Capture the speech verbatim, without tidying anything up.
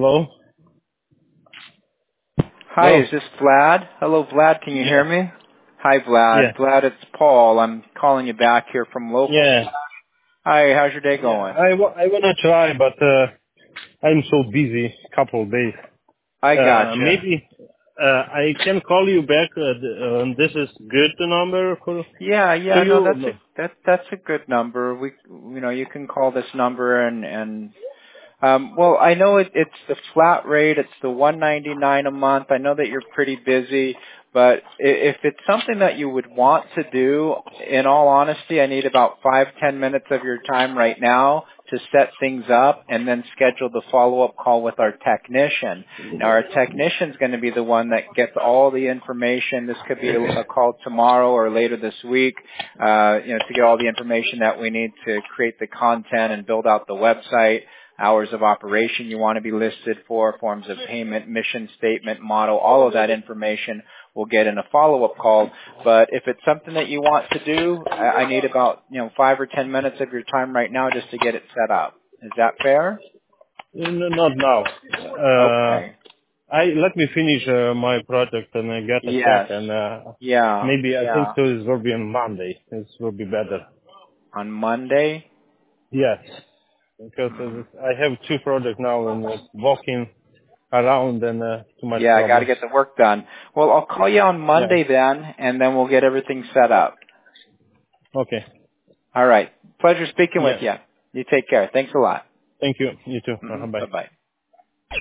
Hello? Hi, Hello? is this Vlad? Hello, Vlad. Can you Yeah. hear me? Hi, Yeah. Vlad. Vlad, it's Paul. I'm calling you back here from local. Yeah. Hi, how's your day Yeah. going? I, wa- I wanna try, but uh, I'm so busy. Couple of days. I Uh, gotcha. maybe uh, I can call you back. Uh, th- um, this is good number for Yeah, for yeah, no, you. that's a No. that that's a good number. We, you know, you can call this number and and Um, well, I know it, it's the flat rate. It's the one ninety-nine a month. I know that you're pretty busy, but i- if it's something that you would want to do, in all honesty, I need about five, ten minutes of your time right now to set things up and then schedule the follow-up call with our technician. Now, our technician's going to be the one that gets all the information. This could be a, a call tomorrow or later this week, uh, you know, to get all the information that we need to create the content and build out the website, hours of operation you want to be listed for, forms of payment, mission statement, model, all of that information we'll get in a follow-up call. But if it's something that you want to do, I I need about, you know, five or ten minutes of your time right now just to get it set up. Is that fair? No, not now. Uh, Okay. I let me finish uh, my project and I get a check Yes. and uh, Yeah. maybe I think Yeah. so. It will be on Monday. It will be better. On Monday? Yes, because Hmm. uh, I have two projects now and uh, walking around and uh, too much Yeah, I got to problems. get the work done. Well, I'll call you on Yeah. Monday then, and then we'll get everything set up. Okay. All right. Pleasure speaking with Yeah. you. You take care. Thanks a lot. Thank you. You too. Hmm. Uh, bye. Bye-bye.